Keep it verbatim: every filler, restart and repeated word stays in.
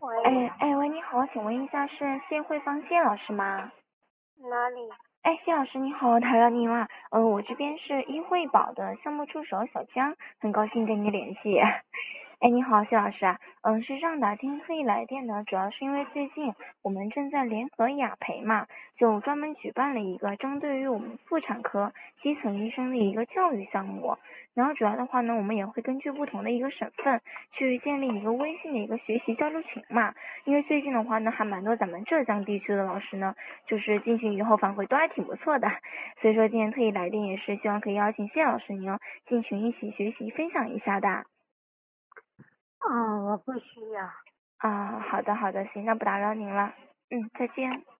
喂， 哎哎喂，你好，请问一下是谢慧芳谢老师吗？ 哪里？ 哎，谢老师你好，打扰您了。嗯、我这边是医惠宝的项目助手小江，很高兴跟你联系。哎，你好，谢老师啊。嗯，是这样的，今天特意来电呢，主要是因为最近我们正在联合雅培嘛，就专门举办了一个针对于我们妇产科基层医生的一个教育项目。然后主要的话呢，我们也会根据不同的一个省份去建立一个微信的一个学习交流群嘛。因为最近的话呢，还蛮多咱们浙江地区的老师呢，就是进群以后反馈都还挺不错的，所以说今天特意来电也是希望可以邀请谢老师您哦进群一起学习分享一下的。 哦，我不需要。 啊，好的好的，行，那不打扰您了，嗯，再见。